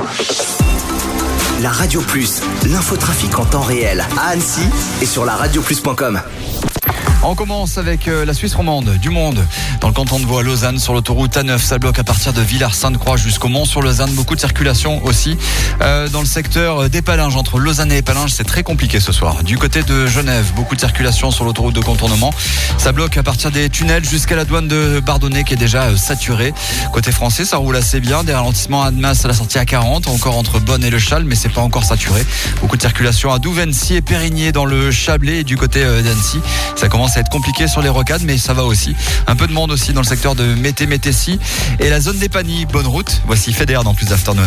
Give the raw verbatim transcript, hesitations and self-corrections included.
La Radio Plus, l'infotrafic en temps réel à Annecy et sur la radio plus point com. On commence avec la Suisse romande, du monde. Dans le canton de Vaud à Lausanne, sur l'autoroute A neuf, ça bloque à partir de Villars-Sainte-Croix jusqu'au Mont-sur-Lausanne. Beaucoup de circulation aussi. Euh, dans le secteur d'Épalinges, entre Lausanne et Épalinges, c'est très compliqué ce soir. Du côté de Genève, beaucoup de circulation sur l'autoroute de contournement. Ça bloque à partir des tunnels jusqu'à la douane de Bardonnay qui est déjà saturée. Côté français, ça roule assez bien. Des ralentissements à Annemasse à la sortie à quarante, encore entre Bonn et Le Châle, mais c'est pas encore saturé. Beaucoup de circulation à Douvency et Périgné dans le Chablais et du côté d'Annecy. Ça commence à être compliqué sur les rocades, mais ça va aussi. Un peu de monde aussi dans le secteur de Mété-Métécy et la zone des Pagnies. Bonne route. Voici Feder dans Plus Afternoon.